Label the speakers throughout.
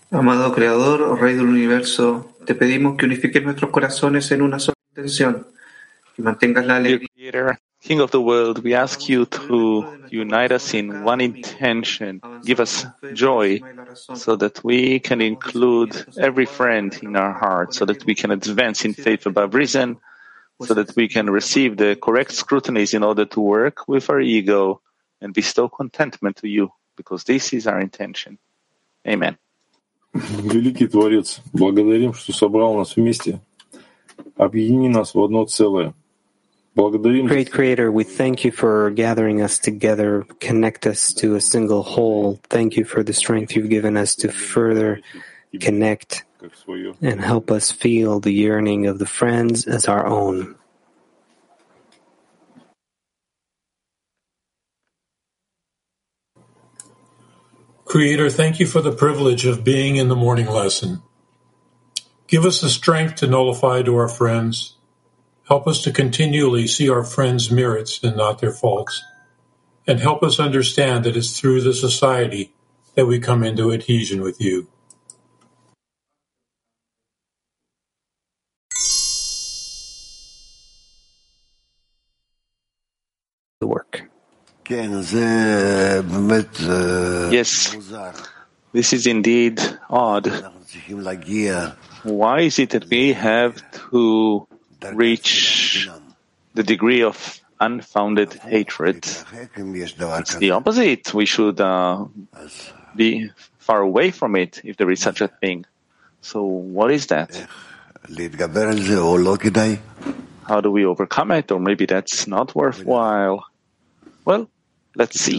Speaker 1: Amado Creador, oh Rey del Universo, te pedimos que unifiques nuestros corazones en una sola intención, que mantengas la
Speaker 2: Dear
Speaker 1: alegría.
Speaker 2: Creator, King of the world, we ask you to unite us in one intention, give us joy, so that we can include every friend in our heart, so that we can advance in faith above reason, so that we can receive the correct scrutinies in order to work with our ego and bestow contentment to you, because this is our intention. Amen.
Speaker 3: Великий Творец, благодарим, что собрал нас вместе. Объедини нас в одно целое.
Speaker 4: Great Creator, we thank you for gathering us together, connect us to a single whole. Thank you for the strength you've given us to further connect and help us feel the yearning of the friends as our own.
Speaker 5: Creator, thank you for the privilege of being in the morning lesson. Give us the strength to nullify to our friends. Help us to continually see our friends' merits and not their faults. And help us understand that it's through the society that we come into adhesion with you.
Speaker 4: The work.
Speaker 2: Yes, this is indeed odd. Why is it that we have to reach the degree of unfounded hatred? It's the opposite. We should be far away from it if there is such a thing. So what is that? How do we overcome it? Or maybe that's not worthwhile. Well, let's see.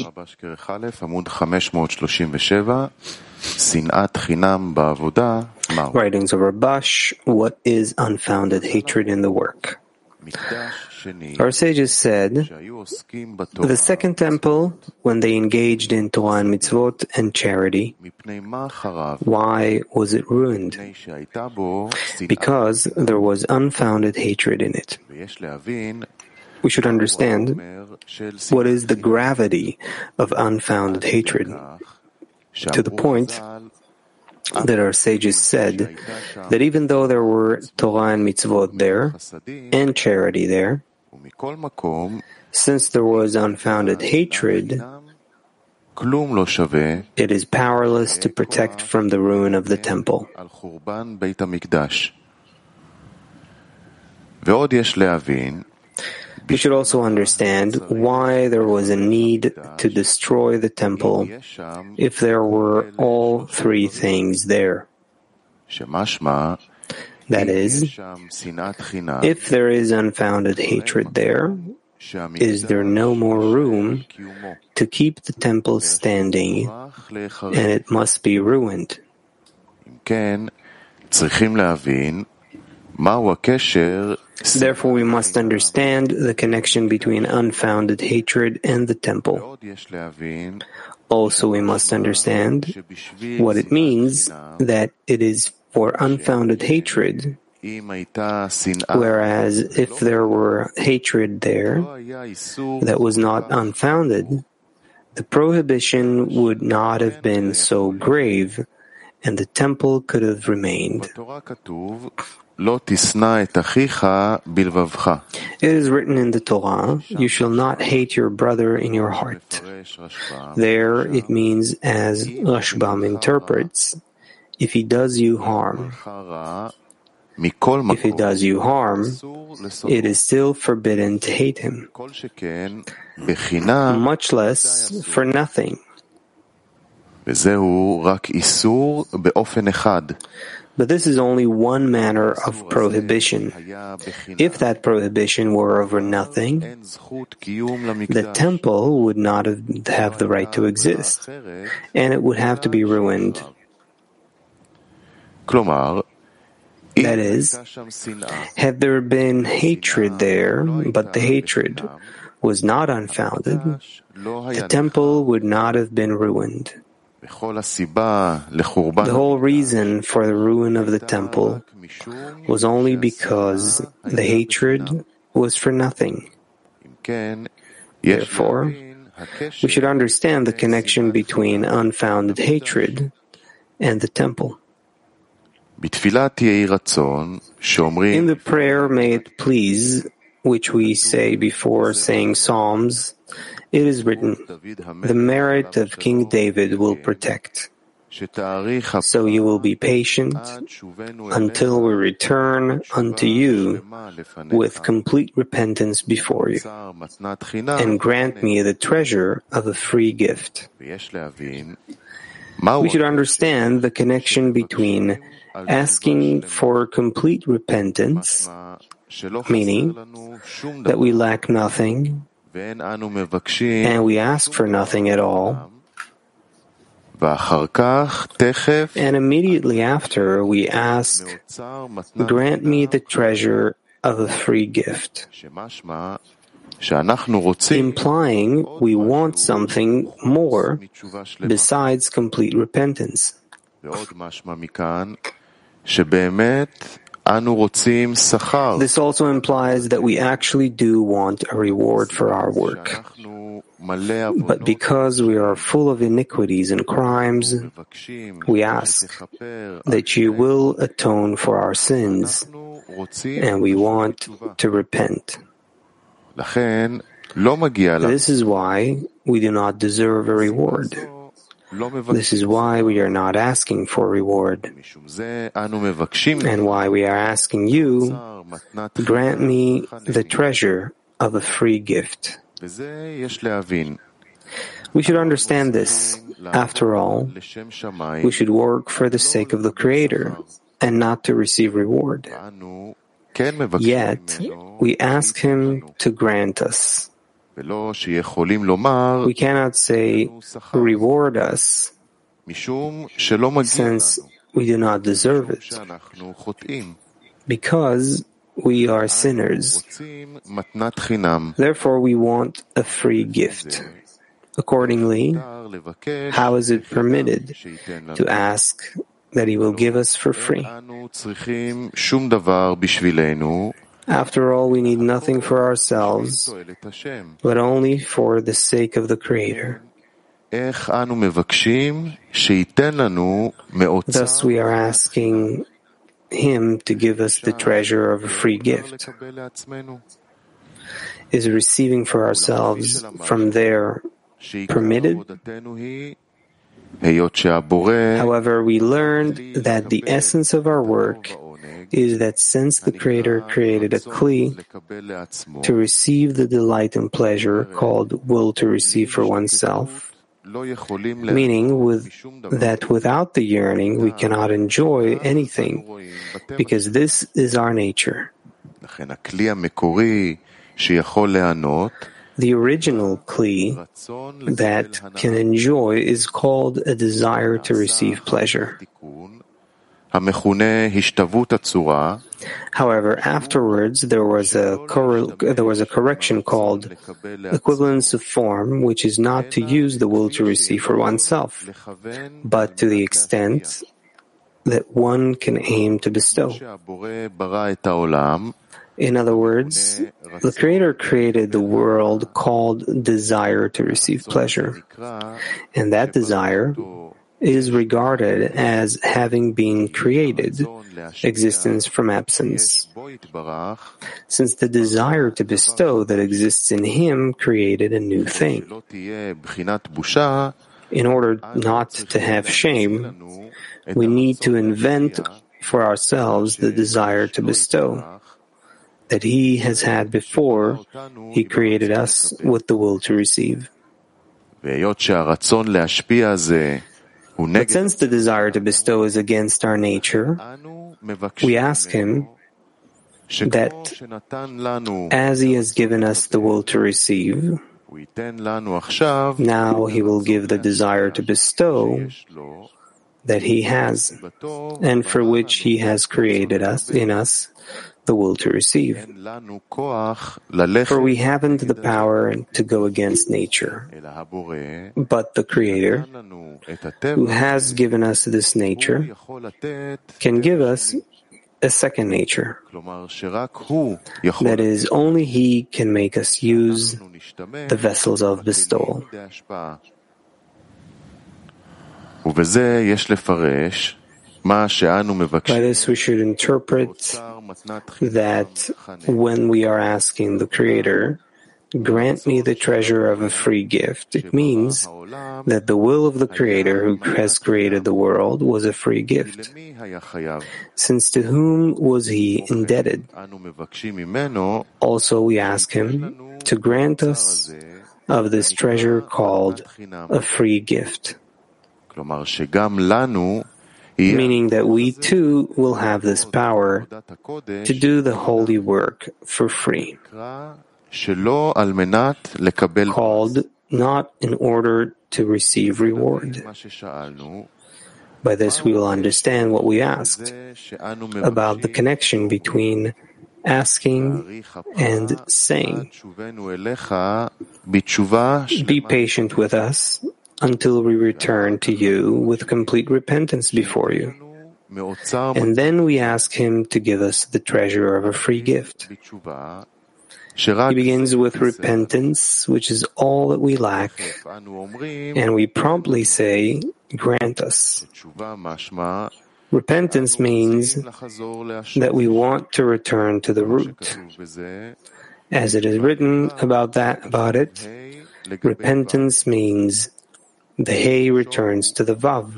Speaker 4: Writings of Rabash, what is unfounded hatred in the work? Our sages said, the second temple, when they engaged in Torah and mitzvot and charity, why was it ruined? Because there was unfounded hatred in it. We should understand what is the gravity of unfounded hatred, to the point that our sages said that even though there were Torah and mitzvot there, and charity there, since there was unfounded hatred, it is powerless to protect from the ruin of the temple. We should also understand why there was a need to destroy the temple if there were all three things there. That is, if there is unfounded hatred there, is there no more room to keep the temple standing, and it must be ruined? Therefore, we must understand the connection between unfounded hatred and the temple. Also, we must understand what it means that it is for unfounded hatred, whereas if there were hatred there that was not unfounded, the prohibition would not have been so grave, and the temple could have remained. It is written in the Torah, you shall not hate your brother in your heart. There it means, as Rashbam interprets, if he does you harm. If he does you harm, it is still forbidden to hate him, much less for nothing. But this is only one manner of prohibition. If that prohibition were over nothing, the temple would not have the right to exist, and it would have to be ruined. That is, had there been hatred there, but the hatred was not unfounded, the temple would not have been ruined. The whole reason for the ruin of the temple was only because the hatred was for nothing. Therefore, we should understand the connection between unfounded hatred and the temple. In the prayer, may it please, which we say before saying Psalms, it is written, the merit of King David will protect. So you will be patient until we return unto you with complete repentance before you, and grant me the treasure of a free gift. We should understand the connection between asking for complete repentance, meaning that we lack nothing and we ask for nothing at all, and immediately after we ask, grant me the treasure of a free gift, implying we want something more besides complete repentance. This also implies that we actually do want a reward for our work. But because we are full of iniquities and crimes, we ask that you will atone for our sins, and we want to repent. This is why we do not deserve a reward. This is why we are not asking for a reward, and why we are asking you, grant me the treasure of a free gift. We should understand this. After all, we should work for the sake of the Creator and not to receive reward. Yet, we ask Him to grant us. We cannot say, reward us, since we do not deserve it, because we are sinners. Therefore, we want a free gift. Accordingly, how is it permitted to ask that He will give us for free? After all, we need nothing for ourselves, but only for the sake of the Creator. Thus, we are asking Him to give us the treasure of a free gift. Is receiving for ourselves from there permitted? However, we learned that the essence of our work is that since the Creator created a Kli to receive the delight and pleasure called will to receive for oneself, meaning that without the yearning we cannot enjoy anything, because this is our nature. The original Kli that can enjoy is called a desire to receive pleasure. However, afterwards there was a correction called equivalence of form, which is not to use the will to receive for oneself, but to the extent that one can aim to bestow. In other words, the Creator created the world called desire to receive pleasure, and that desire is regarded as having been created, existence from absence, since the desire to bestow that exists in Him created a new thing. In order not to have shame, we need to invent for ourselves the desire to bestow that He has had before He created us with the will to receive. But since the desire to bestow is against our nature, we ask Him that as He has given us the will to receive, now He will give the desire to bestow that He has, and for which He has created us in us the will to receive. For we haven't the power to go against nature, but the Creator, who has given us this nature, can give us a second nature. That is, only He can make us use the vessels of bestowal. By this, we should interpret that when we are asking the Creator, grant me the treasure of a free gift, it means that the will of the Creator who has created the world was a free gift. Since to whom was He indebted? Also, we ask Him to grant us of this treasure called a free gift, meaning that we too will have this power to do the holy work for free, called not in order to receive reward. By this we will understand what we asked about the connection between asking and saying. Be patient with us until we return to you with complete repentance before you. And then we ask Him to give us the treasure of a free gift. He begins with repentance, which is all that we lack, and we promptly say, grant us. Repentance means that we want to return to the root. As it is written about it, repentance means the Hey returns to the Vav.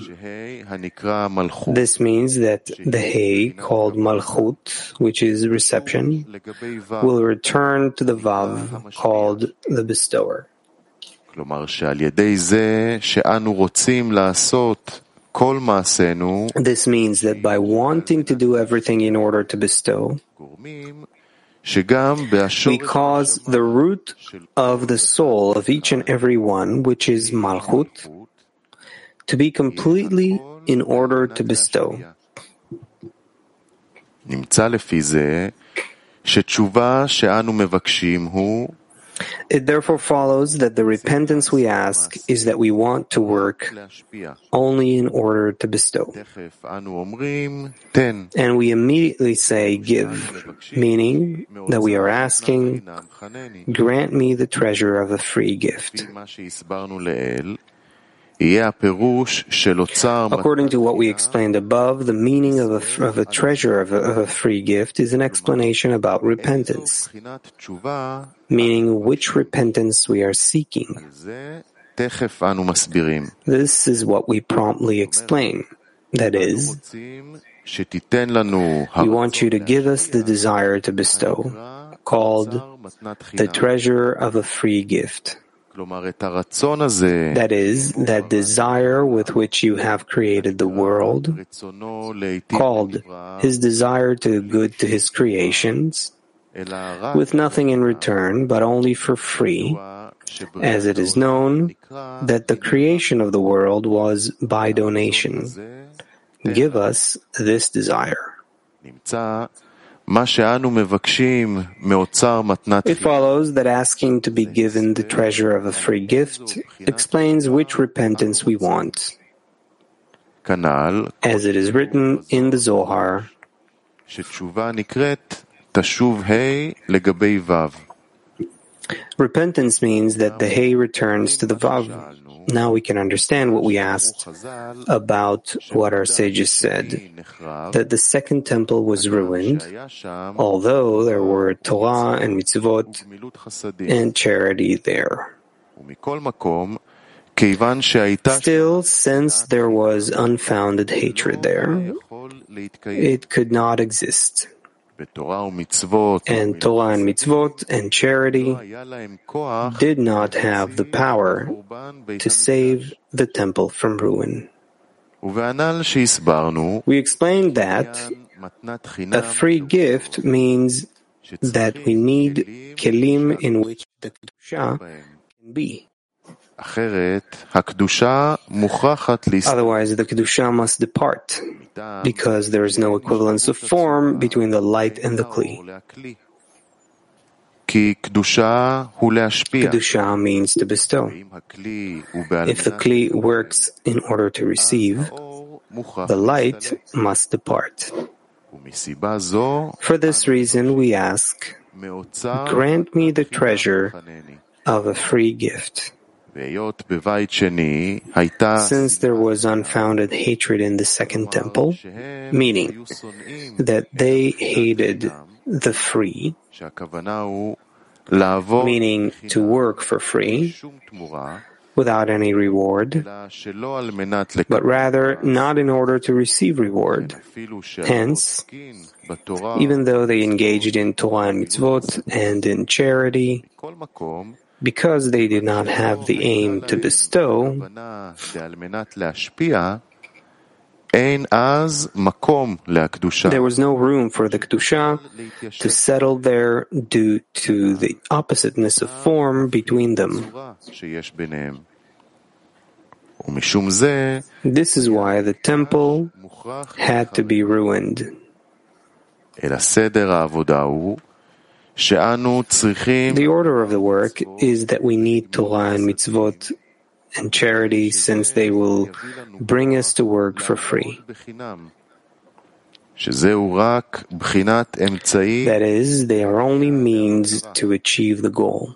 Speaker 4: This means that the Hey, called Malchut, which is reception, will return to the Vav, called the bestower. This means that by wanting to do everything in order to bestow, we cause the root of the soul of each and every one, which is Malchut, to be completely in order to bestow. It therefore follows that the repentance we ask is that we want to work only in order to bestow. And we immediately say, give, meaning that we are asking, grant me the treasure of a free gift. According to what we explained above, the meaning of a treasure of a free gift is an explanation about repentance, meaning which repentance we are seeking. This is what we promptly explain. That is, we want you to give us the desire to bestow, called the treasure of a free gift. That is, that desire with which you have created the world, called His desire to do good to His creations, with nothing in return, but only for free, as it is known that the creation of the world was by donation. Give us this desire. It follows that asking to be given the treasure of a free gift explains which repentance we want. As it is written in the Zohar, repentance means that the Hey returns to the Vav. Now we can understand what we asked about what our sages said, that the second temple was ruined, although there were Torah and mitzvot and charity there. Still, since there was unfounded hatred there, it could not exist. And Torah and mitzvot and charity did not have the power to save the temple from ruin. We explained that a free gift means that we need kelim in which the kedusha can be. Otherwise, the kedusha must depart, because there is no equivalence of form between the light and the kli. Kedusha means to bestow. If the kli works in order to receive, the light must depart. For this reason, we ask, grant me the treasure of a free gift. Since there was unfounded hatred in the second temple, meaning that they hated the free, meaning to work for free, without any reward, but rather not in order to receive reward. Hence, even though they engaged in Torah and mitzvot and in charity, because they did not have the aim to bestow, there was no room for the Kedusha to settle there due to the oppositeness of form between them. This is why the temple had to be ruined. The order of the work is that we need Torah and mitzvot and charity, since they will bring us to work for free. That is, they are only means to achieve the goal,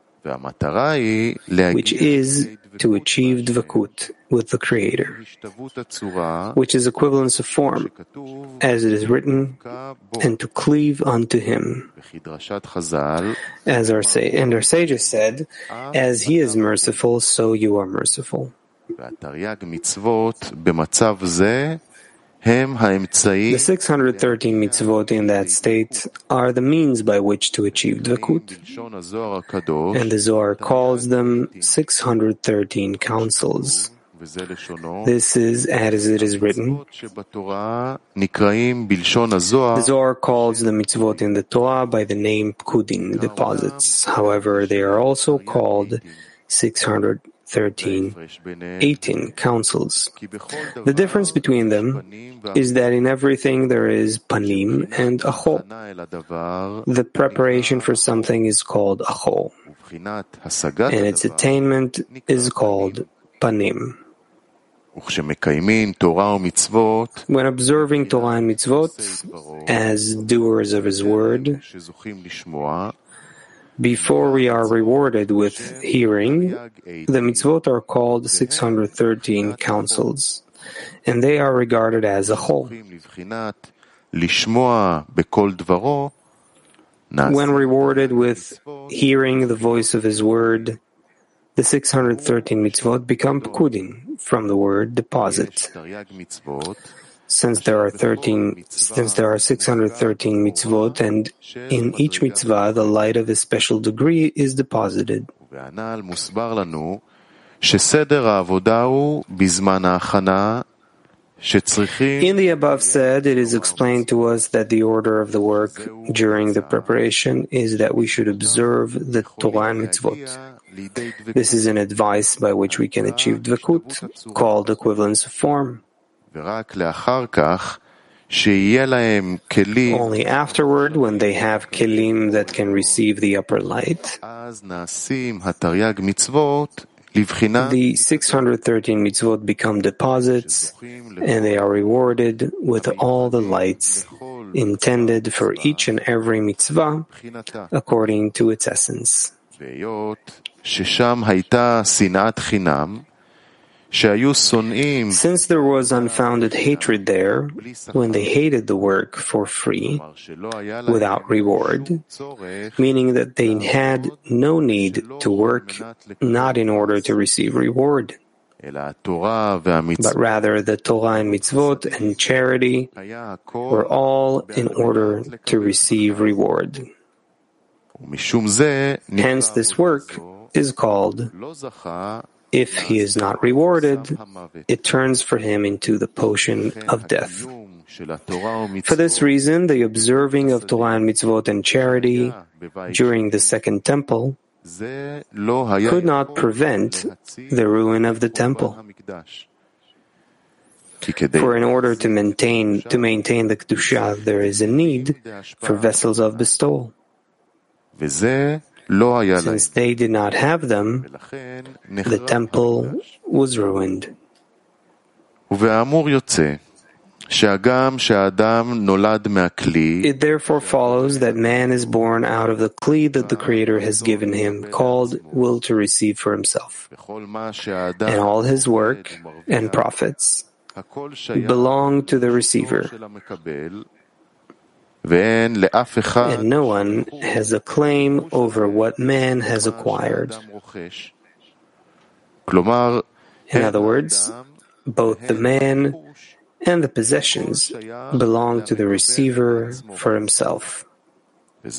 Speaker 4: which is to achieve dvakut with the Creator, which is equivalence of form, as it is written, and to cleave unto Him. As our sages said, as He is merciful, so you are merciful. The 613 mitzvot in that state are the means by which to achieve dvakut, and the Zohar calls them 613 counsels. This is as it is written. The Zohar calls the mitzvot in the Torah by the name pkudim, deposits. However, they are also called 18 counsels. The difference between them is that in everything there is panim and achol. The preparation for something is called achol, and its attainment is called panim. When observing Torah and mitzvot as doers of His word, before we are rewarded with hearing, the mitzvot are called 613 counsels, and they are regarded as a whole. When rewarded with hearing the voice of His word, the 613 mitzvot become pkudim, from the word deposit. Since there are 613 mitzvot, and in each mitzvah the light of a special degree is deposited. In the above said, it is explained to us that the order of the work during the preparation is that we should observe the Torah and mitzvot. This is an advice by which we can achieve dvakut, called equivalence of form. Only afterward, when they have kelim that can receive the upper light, the 613 mitzvot become deposits, and they are rewarded with all the lights intended for each and every mitzvah according to its essence. Since there was unfounded hatred there, when they hated the work for free, without reward, meaning that they had no need to work not in order to receive reward, but rather the Torah and mitzvot and charity were all in order to receive reward. Hence this work is called, if he is not rewarded, it turns for him into the potion of death. For this reason, the observing of Torah and mitzvot and charity during the second temple could not prevent the ruin of the temple. For in order to maintain the Kedusha, there is a need for vessels of bestowal. Since they did not have them, the temple was ruined. It therefore follows that man is born out of the kli that the Creator has given him, called will to receive for himself. And all his work and profits belong to the receiver. And no one has a claim over what man has acquired. In other words, both the man and the possessions belong to the receiver for himself. It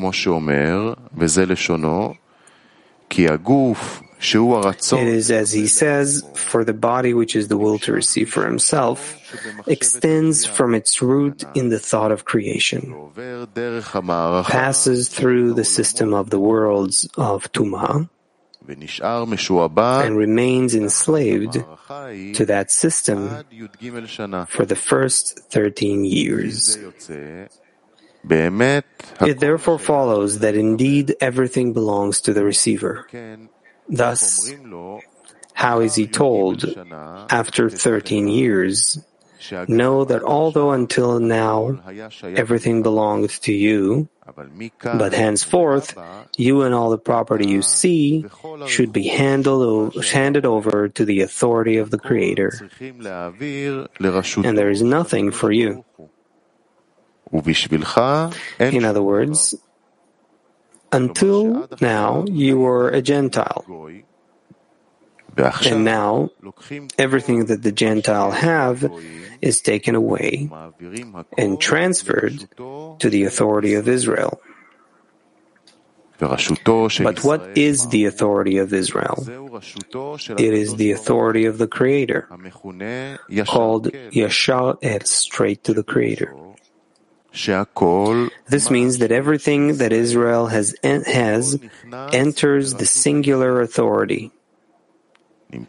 Speaker 4: is as he says, for the body which is the will to receive for himself extends from its root in the thought of creation, passes through the system of the worlds of Tumah, and remains enslaved to that system for the first 13 years. It therefore follows that indeed everything belongs to the receiver. Thus, how is he told, after 13 years, know that although until now everything belonged to you, but henceforth you and all the property you see should be handed over to the authority of the Creator, and there is nothing for you. In other words, until now you were a Gentile, and now everything that the Gentile have is taken away and transferred to the authority of Israel. But what is the authority of Israel? It is the authority of the Creator, called Yashar El, straight to the Creator. This means that everything that Israel has enters the singular authority. It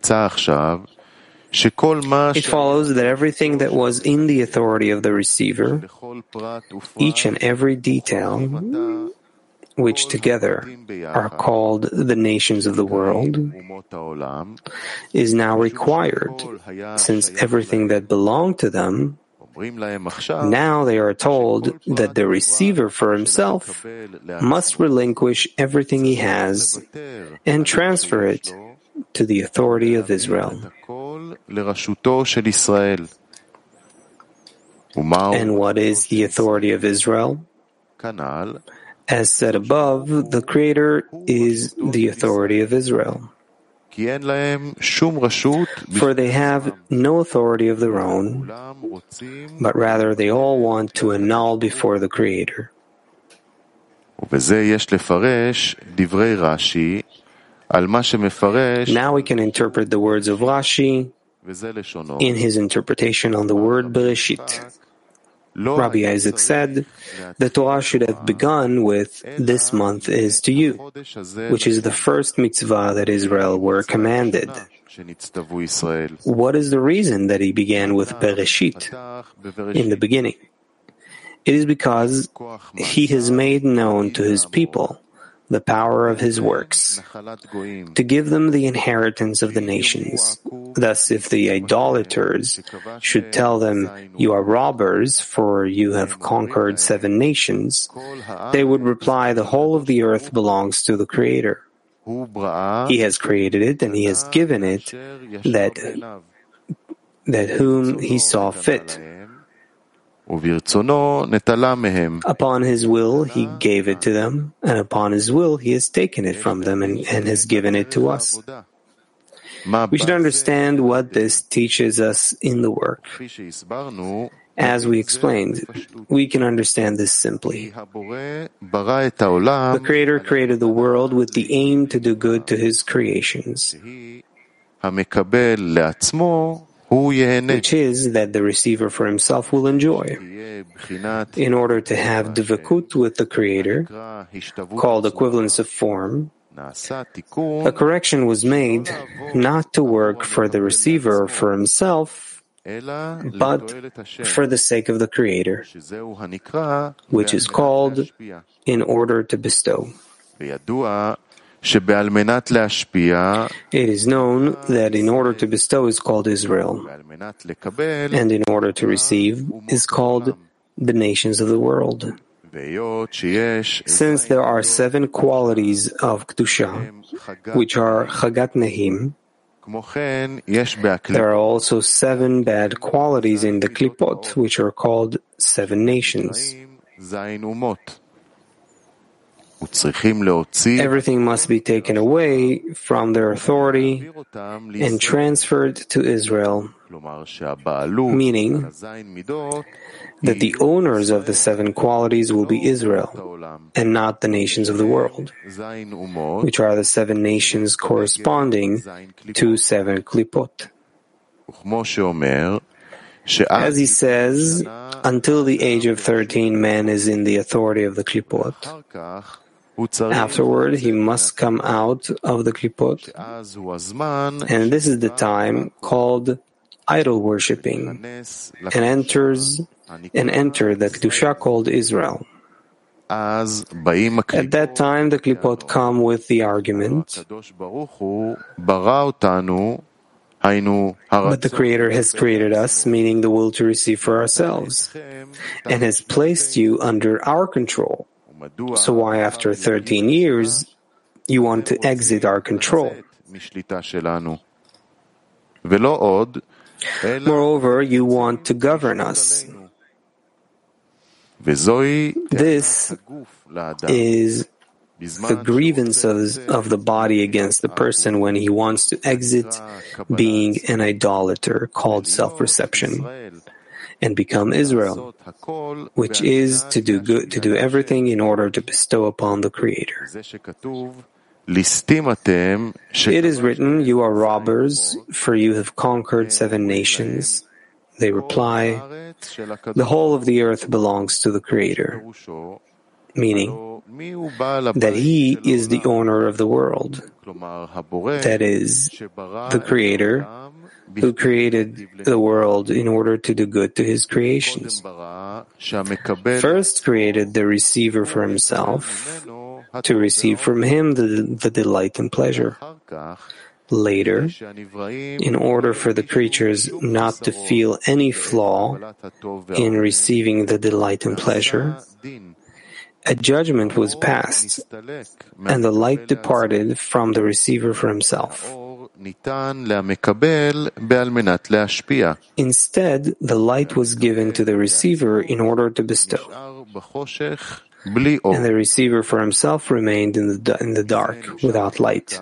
Speaker 4: follows that everything that was in the authority of the receiver, each and every detail, which together are called the nations of the world, is now required, since everything that belonged to them, now they are told that the receiver for himself must relinquish everything he has and transfer it to the authority of Israel. And what is the authority of Israel? As said above, the Creator is the authority of Israel. For they have no authority of their own, but rather they all want to annul before the Creator. Now we can interpret the words of Rashi in his interpretation on the word Bereshit. Rabbi Isaac said, the Torah should have begun with, "This month is to you," which is the first mitzvah that Israel were commanded. What is the reason that he began with Bereshit, in the beginning? It is because he has made known to his people the power of his works, to give them the inheritance of the nations. Thus, if the idolaters should tell them, "You are robbers, for you have conquered 7 nations," they would reply, "The whole of the earth belongs to the Creator. He has created it, and he has given it that whom he saw fit. Upon his will he gave it to them, and upon his will he has taken it from them and has given it to us." We should understand what this teaches us in the work. As we explained, we can understand this simply. The Creator created the world with the aim to do good to his creations, which is that the receiver for himself will enjoy. In order to have dvekut with the Creator, called equivalence of form, a correction was made not to work for the receiver for himself, but for the sake of the Creator, which is called in order to bestow. It is known that in order to bestow is called Israel, and in order to receive is called the nations of the world. Since there are 7 qualities of Kedusha, which are Chagat Nehim, there are also 7 bad qualities in the Klipot, which are called 7 nations. Everything must be taken away from their authority and transferred to Israel, meaning that the owners of the 7 qualities will be Israel, and not the nations of the world, which are the 7 nations corresponding to 7 klipot. As he says, until the age of 13 man is in the authority of the klipot. Afterward, he must come out of the klipot, and this is the time called idol worshipping, and enter the Kedusha called Israel. At that time, the klipot come with the argument, but the Creator has created us, meaning the will to receive for ourselves, and has placed you under our control. So why, after 13 years, you want to exit our control? Moreover, you want to govern us. This is the grievances of the body against the person when he wants to exit being an idolater called self-perception and become Israel, which is to do everything in order to bestow upon the Creator. It is written, you are robbers, for you have conquered 7 nations. They reply, the whole of the earth belongs to the Creator, meaning that He is the owner of the world, that is, the Creator, who created the world in order to do good to His creations. First created the receiver for Himself, to receive from Him the delight and pleasure. Later, in order for the creatures not to feel any flaw in receiving the delight and pleasure, a judgment was passed, and the light departed from the receiver for himself. Instead, the light was given to the receiver in order to bestow, and the receiver for himself remained in the dark, without light.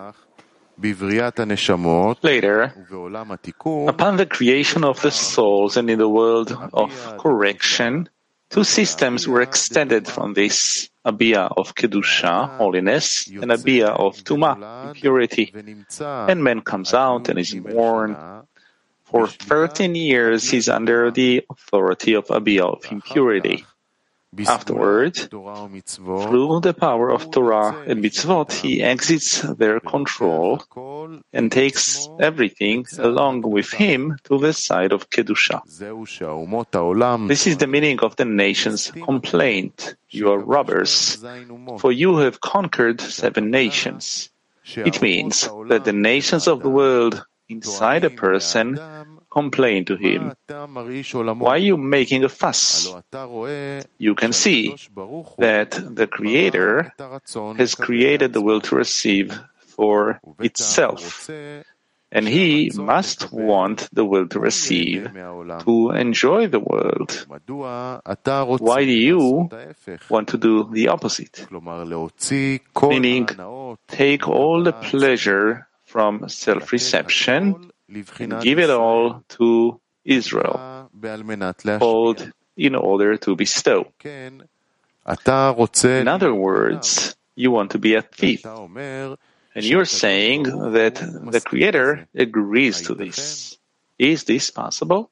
Speaker 2: Later, upon the creation of the souls and in the world of correction, 2 systems were extended from this, a bia of Kedusha, holiness, and a bia of Tumah, impurity. And man comes out and is born. For 13 years he is under the authority of a bia of impurity. Afterward, through the power of Torah and mitzvot, he exits their control and takes everything along with him to the side of Kedusha. This is the meaning of the nation's complaint. You are robbers, for you have conquered 7 nations. It means that the nations of the world inside a person complain to him. Why are you making a fuss? You can see that the Creator has created the will to receive for itself, and He must want the will to receive to enjoy the world. Why do you want to do the opposite? Meaning, take all the pleasure from self-reception and give it all to Israel, called in order to bestow. In other words, you want to be a thief, and you're saying that the Creator agrees to this. Is this possible?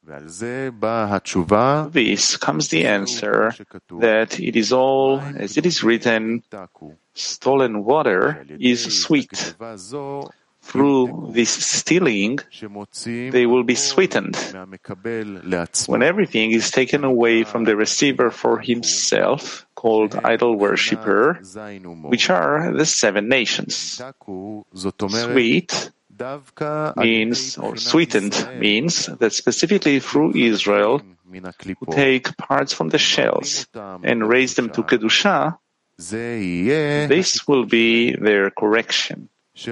Speaker 2: This comes the answer that it is all as it is written, stolen water is sweet. Through this stealing, they will be sweetened. When everything is taken away from the receiver for himself, called idol worshipper, which are the 7 nations. Sweet means, or sweetened means, that specifically through Israel, who take parts from the shells and raise them to Kedusha, this will be their correction.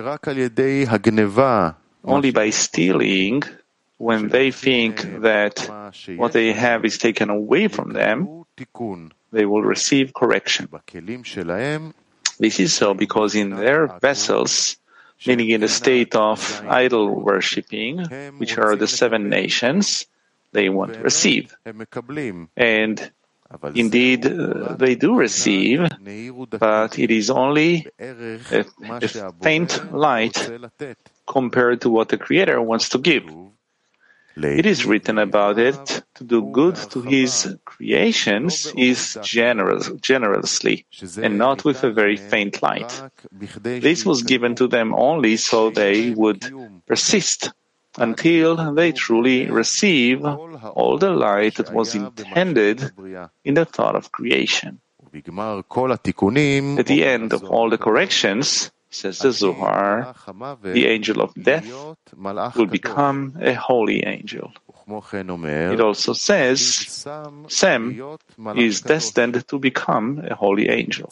Speaker 2: Only by stealing, when they think that what they have is taken away from them, they will receive correction. This is so because in their vessels, meaning in the state of idol worshipping, which are the 7 nations, they want to receive. And indeed, they do receive, but it is only a faint light compared to what the Creator wants to give. It is written about it, to do good to His creations is generously, and not with a very faint light. This was given to them only so they would persist until they truly receive all the light that was intended in the thought of creation. At the end of all the corrections, says the Zohar, the angel of death will become a holy angel. It also says Sem is destined to become a holy angel.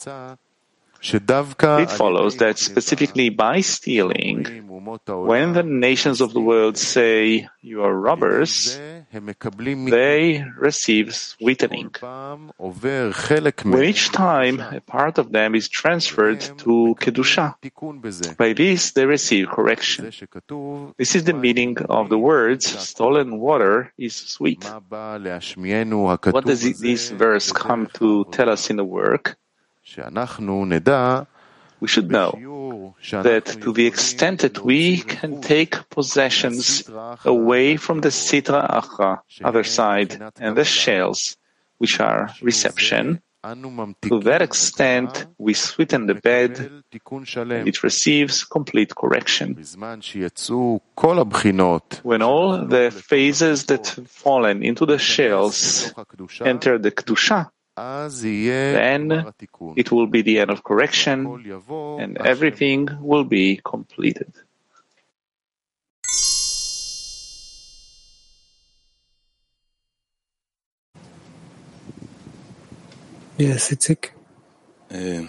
Speaker 2: It follows that specifically by stealing, when the nations of the world say, "You are robbers," they receive sweetening. When each time a part of them is transferred to Kedusha, by this they receive correction. This is the meaning of the words, "Stolen water is sweet." What does this verse come to tell us in the work? We should know that to the extent that we can take possessions away from the Sitra Achra, other side, and the shells, which are reception, to that extent we sweeten the bed, and it receives complete correction. When all the phases that have fallen into the shells enter the Kedusha, then it will be the end of correction, and everything will be completed.
Speaker 4: Yes, Itzik.
Speaker 2: I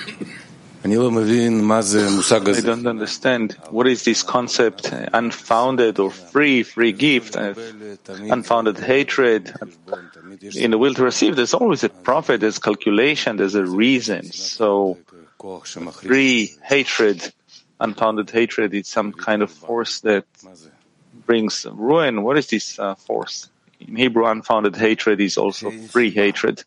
Speaker 2: don't understand. What is this concept, unfounded or free gift, unfounded hatred? In the will to receive, there's always a profit, there's calculation, there's a reason. So, free hatred, unfounded hatred, it's some kind of force that brings ruin. What is this force? In Hebrew, unfounded hatred is also free hatred.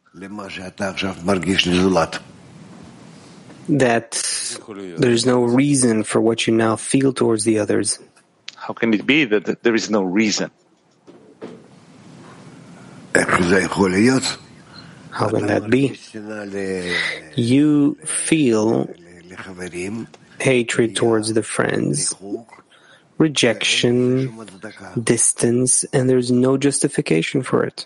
Speaker 4: That there's no reason for what you now feel towards the others.
Speaker 2: How can it be that there is no reason?
Speaker 4: How can that be? You feel hatred towards the friends, rejection, distance, and there's no justification for it.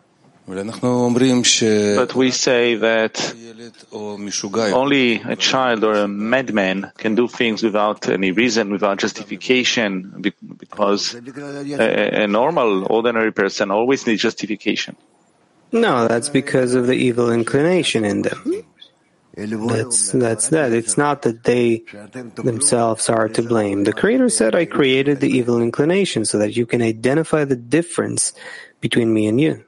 Speaker 2: But we say that only a child or a madman can do things without any reason, without justification, because a normal, ordinary person always needs justification.
Speaker 4: No, that's because of the evil inclination in them. That's that. It's not that they themselves are to blame. The Creator said, "I created the evil inclination so that you can identify the difference between me and you."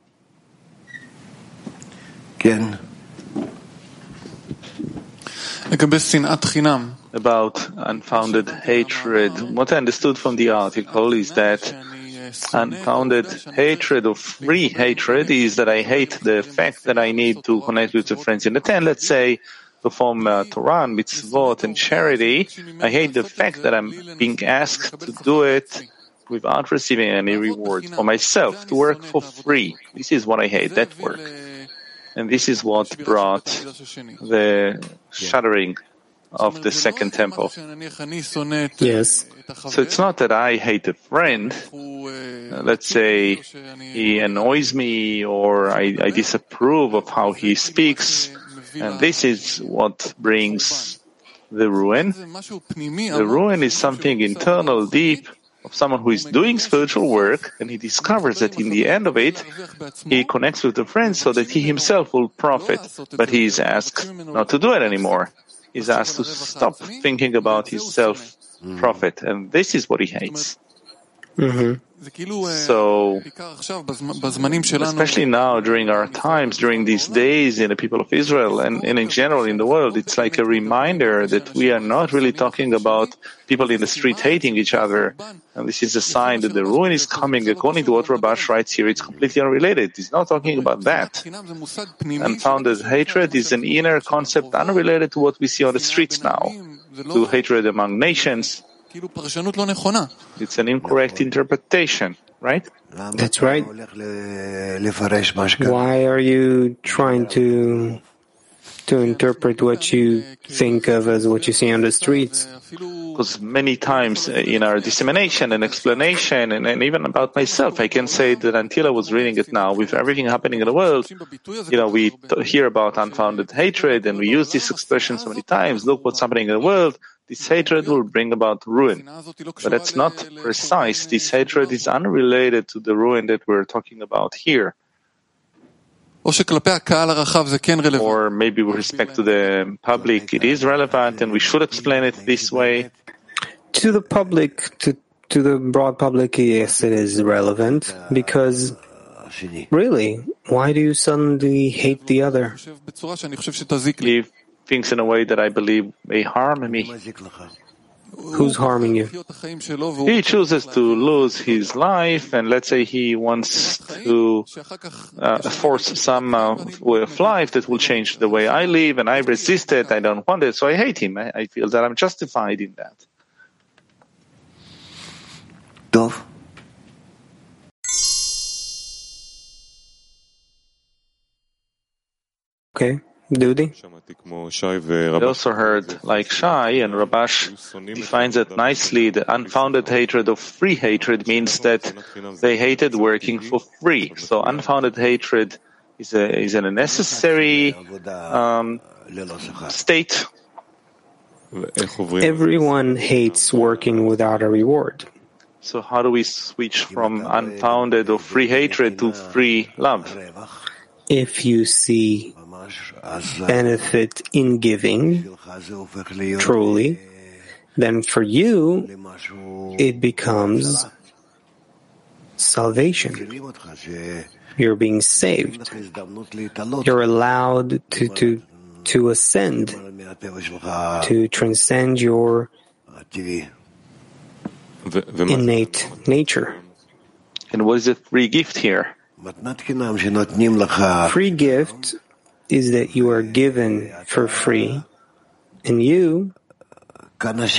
Speaker 2: About unfounded hatred, what I understood from the article is that unfounded hatred or free hatred is that I hate the fact that I need to connect with the friends in the tent, let's say, perform Torah, mitzvot, and charity. I hate the fact that I'm being asked to do it without receiving any reward for myself, to work for free. This is what I hate, that work. And this is what brought the shattering of the second temple.
Speaker 4: Yes.
Speaker 2: So it's not that I hate a friend. Let's say he annoys me or I disapprove of how he speaks, and this is what brings the ruin. The ruin is something internal, deep, of someone who is doing spiritual work, and he discovers that in the end of it, he connects with the friends so that he himself will profit. But he is asked not to do it anymore. He's asked to stop thinking about his self-profit, and this is what he hates.
Speaker 4: Mm-hmm.
Speaker 2: So, especially now, during our times, during these days in the people of Israel and in general in the world, it's like a reminder that we are not really talking about people in the street hating each other. And this is a sign that the ruin is coming. According to what Rabash writes here, it's completely unrelated. He's not talking about that. Unfounded hatred is an inner concept unrelated to what we see on the streets now, to hatred among nations. It's an incorrect interpretation, right?
Speaker 4: That's right. Why are you trying to interpret what you think of as what you see on the streets?
Speaker 2: Because many times in our dissemination and explanation, and even about myself, I can say that until I was reading it now, with everything happening in the world, we hear about unfounded hatred, and we use this expression so many times. Look what's happening in the world. This hatred will bring about ruin. But that's not precise. This hatred is unrelated to the ruin that we're talking about here. Or maybe with respect to the public, it is relevant, and we should explain it this way.
Speaker 4: To the public, to the broad public, yes, it is relevant, because really, why do you suddenly hate the other?
Speaker 2: He thinks in a way that I believe may harm me.
Speaker 4: Who's harming you?
Speaker 2: He chooses to lose his life, and let's say he wants to force some way of life that will change the way I live, and I resist it, I don't want it, so I hate him. I feel that I'm justified in that.
Speaker 4: Okay. Dudi?
Speaker 2: I also heard, like Shai and Rabash defines it nicely, the unfounded hatred of free hatred means that they hated working for free. So unfounded hatred is a necessary state.
Speaker 4: Everyone hates working without a reward.
Speaker 2: So how do we switch from unfounded or free hatred to free love?
Speaker 4: If you see benefit in giving, truly, then for you, it becomes salvation. You're being saved. You're allowed to ascend, to transcend your innate nature.
Speaker 2: And what is the free gift here?
Speaker 4: Free gift is that you are given for free, and you... Well, this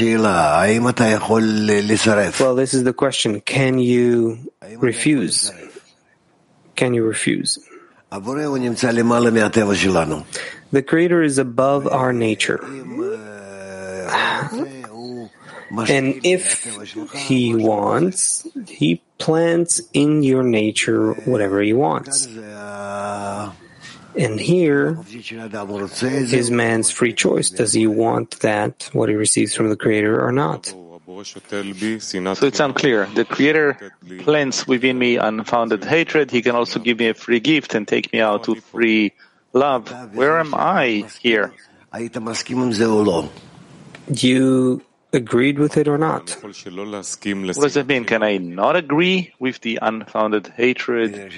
Speaker 4: is the question. Can you refuse? Can you refuse? The Creator is above our nature. And if He wants, He plants in your nature whatever He wants. And here is man's free choice. Does he want that, what he receives from the Creator, or not?
Speaker 2: So it's unclear. The Creator plants within me unfounded hatred. He can also give me a free gift and take me out to free love. Where am I here?
Speaker 4: You agreed with it or not?
Speaker 2: What does that mean? Can I not agree with the unfounded hatred?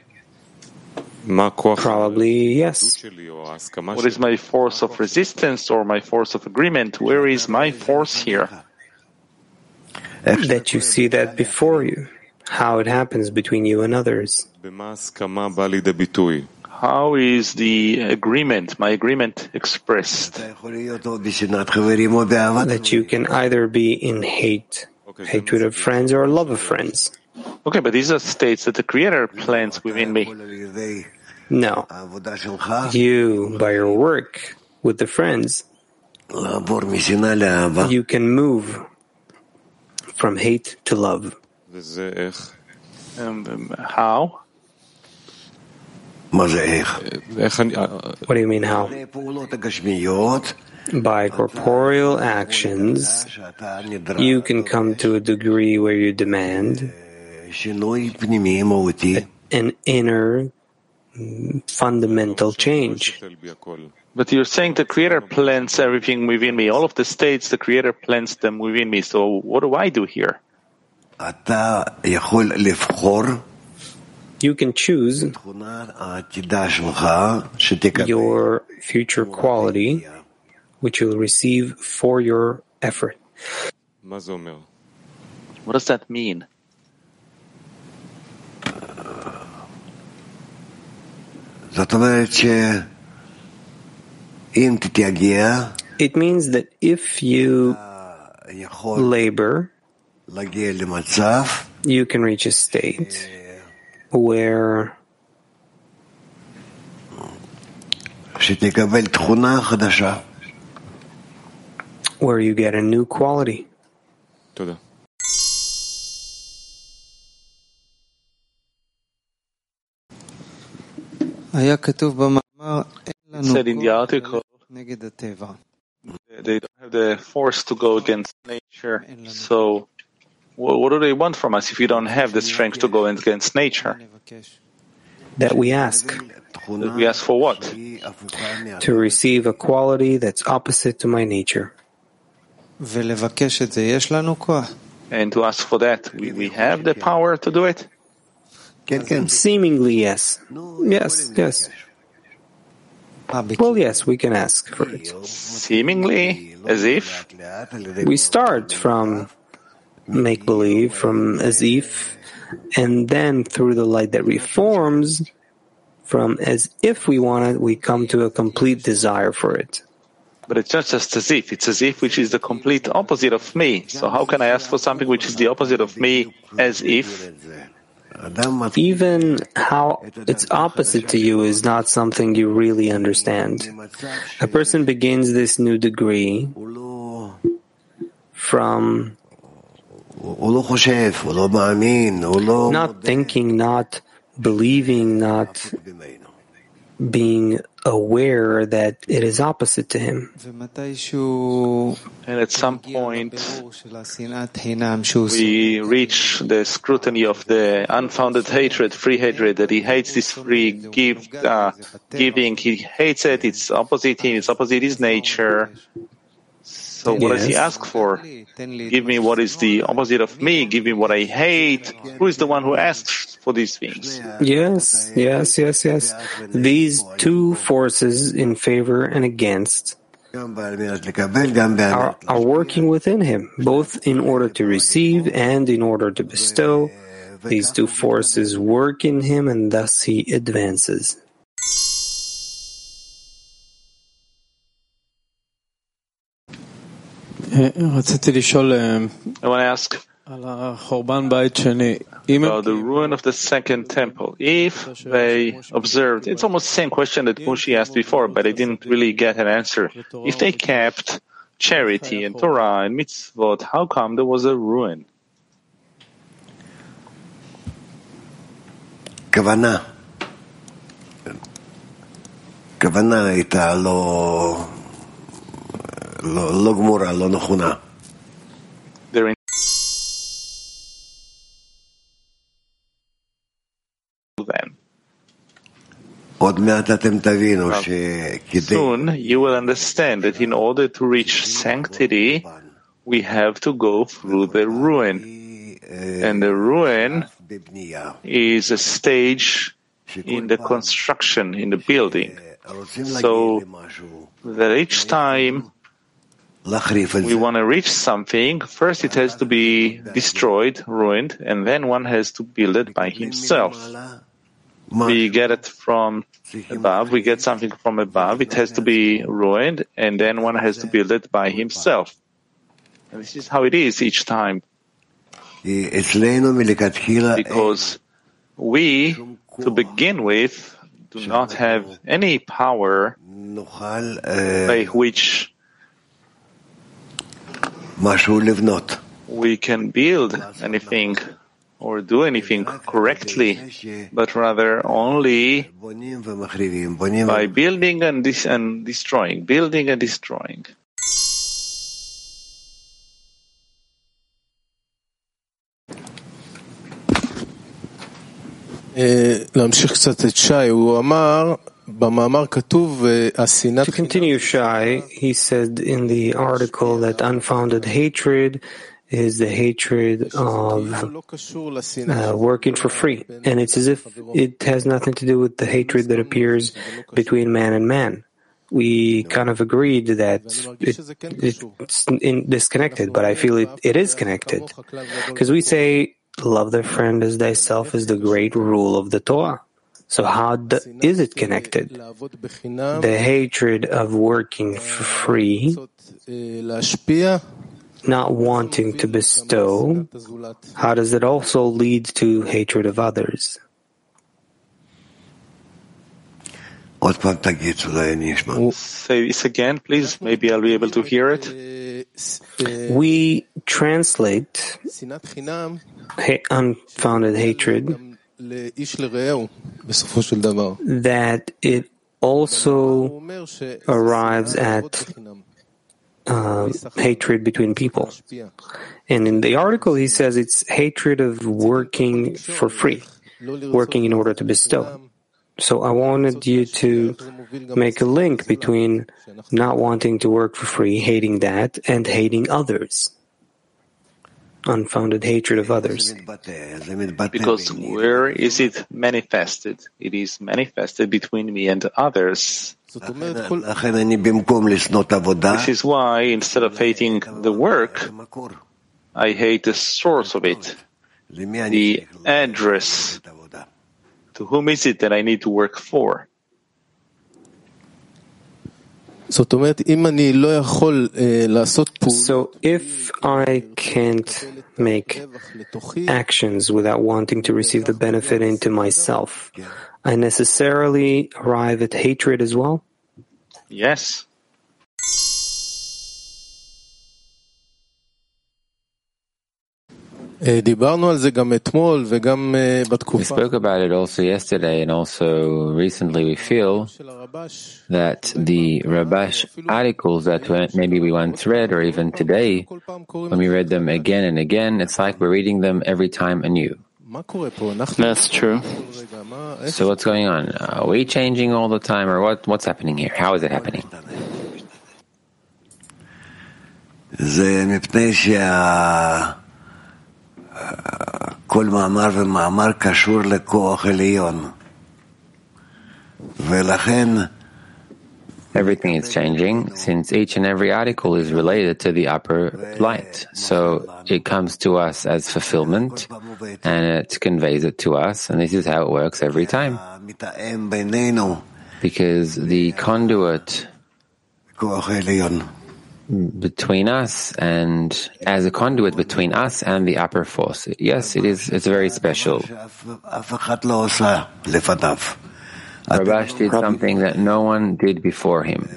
Speaker 4: Probably yes.
Speaker 2: What is my force of resistance or my force of agreement? Where is my force here?
Speaker 4: That you see that before you, how it happens between you and others.
Speaker 2: How is the agreement, my agreement, expressed?
Speaker 4: That you can either be in hatred of friends or love of friends.
Speaker 2: Okay, but these are states that the Creator plants within me.
Speaker 4: No. You, by your work with the friends, you can move from hate to love.
Speaker 2: How?
Speaker 4: What do you mean how? By corporeal actions, you can come to a degree where you demand an inner fundamental change.
Speaker 2: But you're saying the Creator plants everything within me. All of the states, the Creator plants them within me. So what do I do here?
Speaker 4: You can choose your future quality, which you'll receive for your effort.
Speaker 2: What does that mean?
Speaker 4: It means that if you labor, you can reach a state where you get a new quality.
Speaker 2: It said in the article, they don't have the force to go against nature. So what do they want from us if we don't have the strength to go against nature?
Speaker 4: That we ask.
Speaker 2: That we ask for what?
Speaker 4: To receive a quality that's opposite to my nature.
Speaker 2: And to ask for that, we have the power to do it?
Speaker 4: Seemingly, yes. Yes. Well, yes, we can ask for it.
Speaker 2: Seemingly, as if?
Speaker 4: We start from make-believe, from as if, and then through the light that reforms, from as if we want it, we come to a complete desire for it.
Speaker 2: But it's not just as if, it's as if which is the complete opposite of me. So how can I ask for something which is the opposite of me as if?
Speaker 4: Even how it's opposite to you is not something you really understand. A person begins this new degree from not thinking, not believing, not being aware that it is opposite to him.
Speaker 2: And at some point, we reach the scrutiny of the unfounded hatred, free hatred, that he hates this free giving. He hates it. It's opposite him. It's opposite his nature. So what does he ask for? Give me what is the opposite of me. Give me what I hate. Who is the one who asks for these things?
Speaker 4: Yes. These two forces in favor and against are working within him, both in order to receive and in order to bestow. These two forces work in him, and thus he advances.
Speaker 2: I want to ask about the ruin of the second temple. If they observed, it's almost the same question that Mushi asked before, but I didn't really get an answer. If they kept charity and Torah and mitzvot, how come there was a ruin?
Speaker 6: Kavana הייתה לא גמורה, לא נכונה.
Speaker 2: Soon you will understand that in order to reach sanctity, we have to go through the ruin. And the ruin is a stage in the construction, in the building. So that each time we want to reach something, first it has to be destroyed, ruined, and then one has to build it by himself. We get it from above, we get something from above, it has to be ruined, and then one has to build it by himself. And this is how it is each time. Because we, to begin with, do not have any power by which we can build anything or do anything correctly, but rather only by building and destroying, building and destroying.
Speaker 4: To continue Shai, he said in the article that unfounded hatred is the hatred of working for free. And it's as if it has nothing to do with the hatred that appears between man and man. We kind of agreed that it's disconnected, but I feel it is connected. Because we say, love thy friend as thyself is the great rule of the Torah. So how is it connected? The hatred of working for free, not wanting to bestow, how does it also lead to hatred of others?
Speaker 2: Say this again, please. Maybe I'll be able to hear it.
Speaker 4: We translate unfounded hatred that it also arrives at hatred between people. And in the article, he says it's hatred of working for free, working in order to bestow. So I wanted you to make a link between not wanting to work for free, hating that, and hating others. Unfounded hatred of others.
Speaker 2: Because where is it manifested? It is manifested between me and others. This is why, instead of hating the work, I hate the source of it, the address. To whom is it that I need to work for?
Speaker 4: So if I can't make actions without wanting to receive the benefit into myself, I necessarily arrive at hatred as well?
Speaker 2: Yes.
Speaker 7: We spoke about it also yesterday, and also recently we feel that the Rabash articles that maybe we once read, or even today, when we read them again and again, it's like we're reading them every time anew.
Speaker 2: That's true.
Speaker 7: So what's going on? Are we changing all the time, or what's happening here? How is it happening?
Speaker 6: כל מאמר ומאמר קשור לכוח עליון. ולכן
Speaker 7: Everything is changing since each and every article is related to the upper light. So it comes to us as fulfillment and it conveys it to us, and this is how it works every time. Because the conduit between us and as a conduit between us and the upper force. Yes, it's very special. Rabash did something that no one did before him.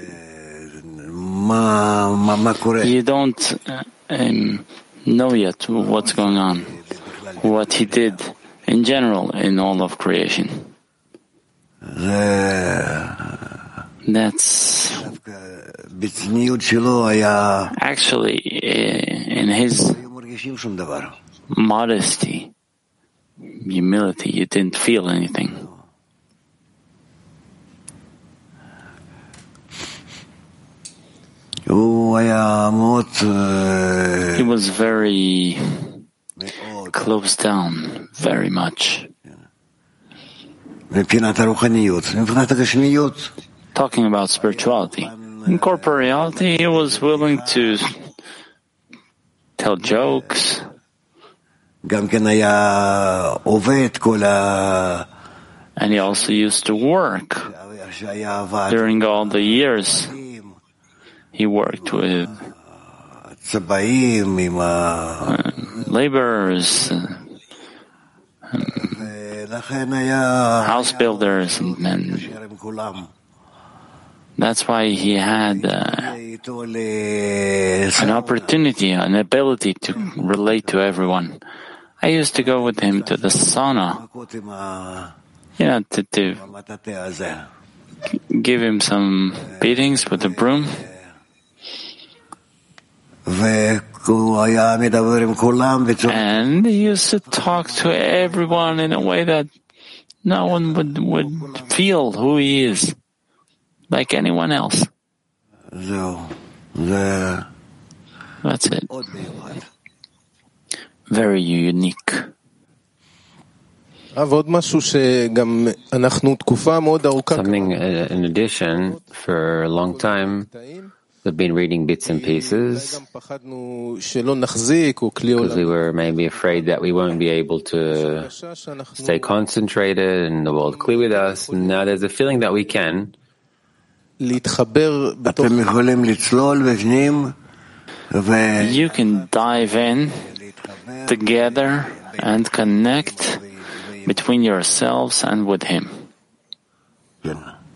Speaker 8: You don't know yet what's going on, what he did in general in all of creation. That's actually in his modesty, humility, you didn't feel anything. He was very closed down, very much. Talking about spirituality. In corporeality, he was willing to tell jokes. And he also used to work. During all the years, he worked with laborers, house builders, and That's why he had an opportunity, an ability to relate to everyone. I used to go with him to the sauna, to give him some beatings with the broom. And he used to talk to everyone in a way that no one would feel who he is, like anyone else. That's it. Very unique.
Speaker 7: Something in addition, for a long time, we've been reading bits and pieces because we were maybe afraid that we won't be able to stay concentrated and the world clear with us. And now there's a feeling that we can.
Speaker 8: You can dive in together and connect between yourselves and with him.
Speaker 6: Yes.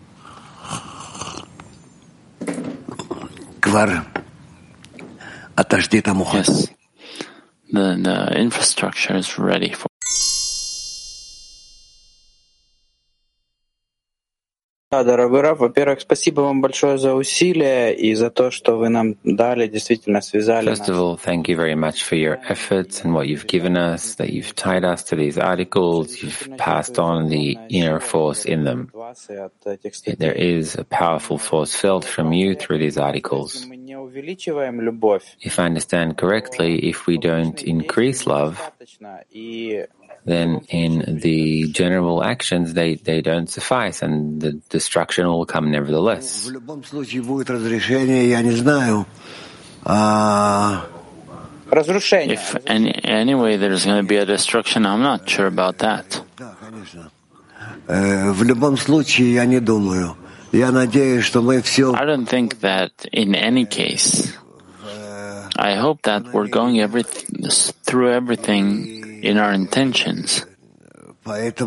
Speaker 8: The infrastructure is ready for.
Speaker 9: Дорогой Рав, во-первых, спасибо вам большое за усилия и за то, что вы нам дали, действительно связали нас.
Speaker 7: First of all, thank you very much for your efforts and what you've given us, that you've tied us to these articles, you've passed on the inner force in them. There is a powerful force felt from you through these articles. If I understand correctly, if we don't increase love, then in the general actions they don't suffice and the destruction will come nevertheless.
Speaker 8: If anyway there's going to be a destruction, I'm not sure about that. I don't think that in any case. I hope that we're going through everything in our intentions. That's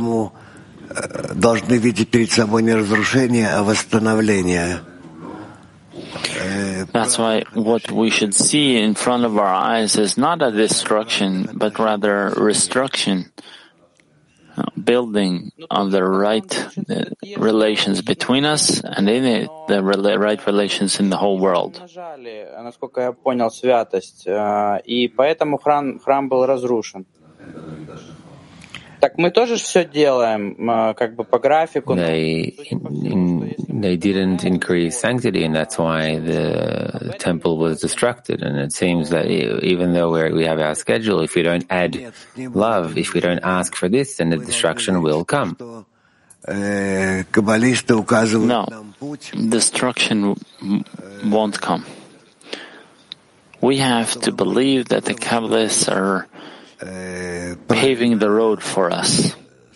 Speaker 8: why what we should see in front of our eyes is not a destruction, but rather restructuring, building of the right relations between us and in it, the right relations in the whole world.
Speaker 9: Насколько я понял, святость, и поэтому храм был разрушен. Так мы тоже все делаем, как бы по графику.
Speaker 7: They didn't increase sanctity, and that's why the temple was destructed. And it seems that even though we have our schedule, if we don't add love, if we don't ask for this, then the destruction will come.
Speaker 8: No, destruction won't come. We have to believe that the Kabbalists are paving the road for us.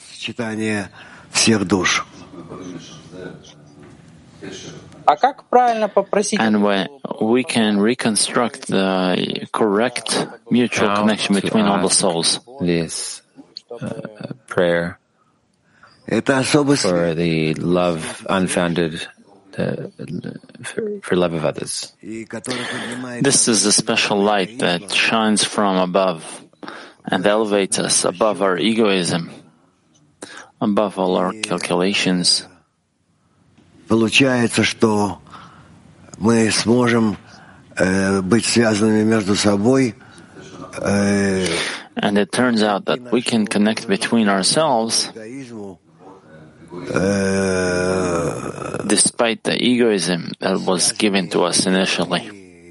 Speaker 8: And when we can reconstruct the correct mutual connection between all the souls.
Speaker 7: This prayer for the love unfounded, for love of others.
Speaker 8: This is a special light that shines from above and elevates us above our egoism, above all our calculations.
Speaker 6: Получается, что мы сможем быть связанными между собой.
Speaker 8: And it turns out that we can connect between ourselves despite the egoism that was given to us initially.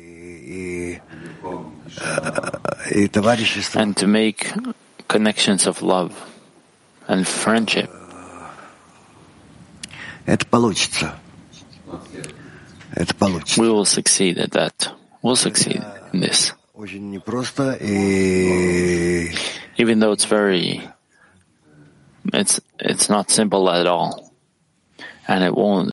Speaker 8: And to make connections of love and friendship.
Speaker 6: Это получится.
Speaker 8: We will succeed at that. We'll succeed in this.
Speaker 6: Очень непросто,
Speaker 8: even though it's not simple at all, and it won't